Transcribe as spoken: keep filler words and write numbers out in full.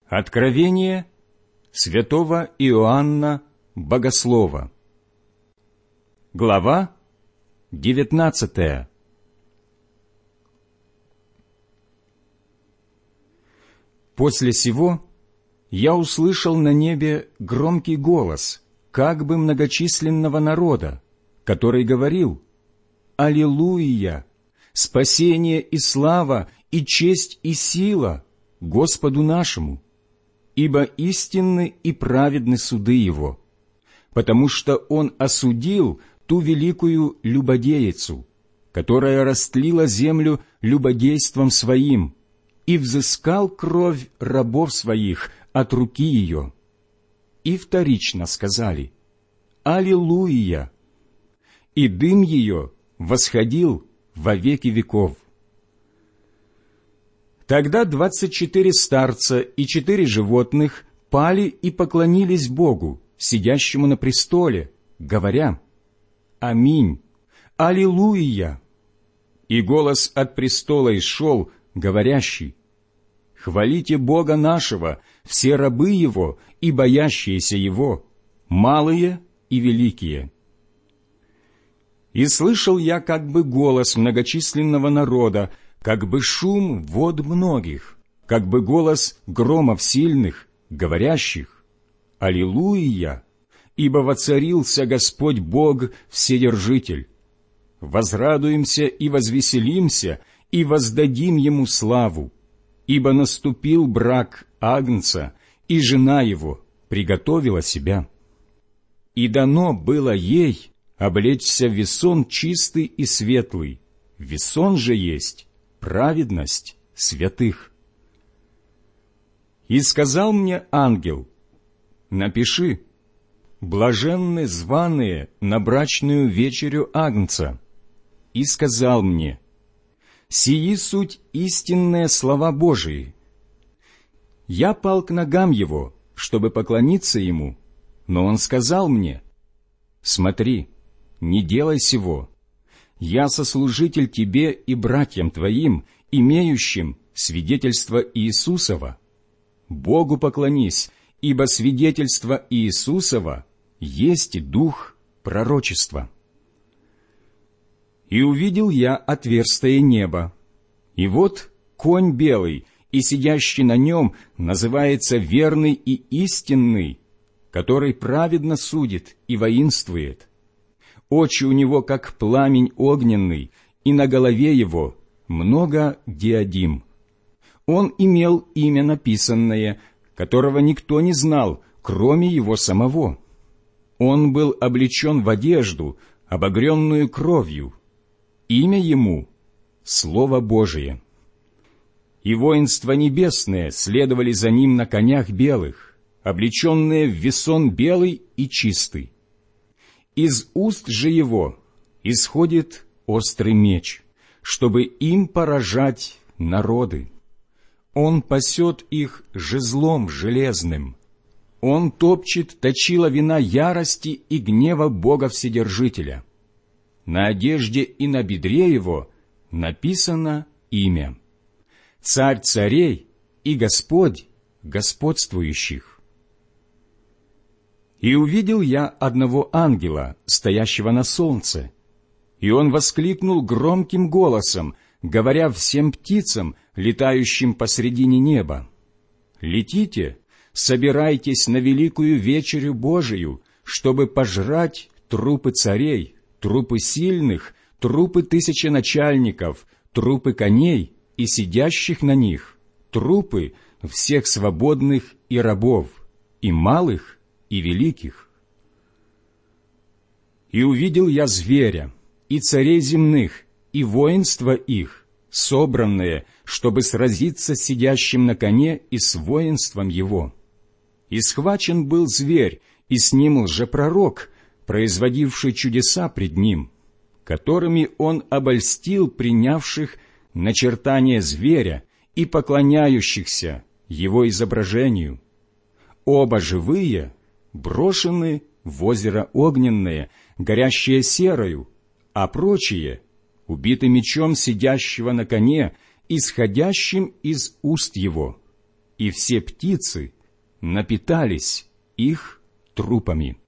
Откровение святого Иоанна Богослова. Глава девятнадцатая. После сего я услышал на небе громкий голос, как бы многочисленного народа, который говорил: «Аллилуйя! Спасение и слава, и честь и сила Господу нашему! Ибо истинны и праведны суды Его, потому что Он осудил ту великую любодеицу, которая растлила землю любодейством своим, и взыскал кровь рабов своих от руки ее». И вторично сказали: «Аллилуйя!» И дым ее восходил во веки веков. Тогда двадцать четыре старца и четыре животных пали и поклонились Богу, сидящему на престоле, говоря: «Аминь! Аллилуйя!» И голос от престола исшел, говорящий: «Хвалите Бога нашего, все рабы Его и боящиеся Его, малые и великие». И слышал я как бы голос многочисленного народа, как бы шум вод многих, как бы голос громов сильных, говорящих: «Аллилуйя! Ибо воцарился Господь Бог Вседержитель. Возрадуемся и возвеселимся, и воздадим Ему славу, ибо наступил брак Агнца, и жена Его приготовила себя. И дано было ей облечься в весон чистый и светлый, весон же есть праведность святых». И сказал мне ангел: «Напиши: блаженны званые на брачную вечерю Агнца». И сказал мне: «Сии суть истинные слова Божии». Я пал к ногам его, чтобы поклониться ему, но он сказал мне: «Смотри, не делай сего. Я сослужитель тебе и братьям твоим, имеющим свидетельство Иисусова. Богу поклонись, ибо свидетельство Иисусова есть дух пророчества». И увидел я отверстие неба, и вот конь белый, и сидящий на нем называется верный и истинный, который праведно судит и воинствует. Очи у него, как пламень огненный, и на голове его много диадим. Он имел имя написанное, которого никто не знал, кроме его самого. Он был облечен в одежду, обогренную кровью. Имя ему — Слово Божие. И воинства небесные следовали за ним на конях белых, облеченные в весон белый и чистый. Из уст же его исходит острый меч, чтобы им поражать народы. Он пасет их жезлом железным. Он топчет точила вина ярости и гнева Бога Вседержителя. На одежде и на бедре его написано имя: Царь царей и Господь господствующих. И увидел я одного ангела, стоящего на солнце, и он воскликнул громким голосом, говоря всем птицам, летающим посредине неба: «Летите, собирайтесь на великую вечерю Божию, чтобы пожрать трупы царей, трупы сильных, трупы тысяченачальников, трупы коней и сидящих на них, трупы всех свободных и рабов, и малых, и великих». И увидел я зверя, и царей земных, и воинства их, собранные, чтобы сразиться с сидящим на коне и с воинством его. И схвачен был зверь, и с ним лжепророк, производивший чудеса пред ним, которыми он обольстил принявших начертание зверя и поклоняющихся его изображению. Оба живые брошены в озеро огненное, горящее серою, а прочие убиты мечом сидящего на коне, исходящим из уст его, и все птицы напитались их трупами.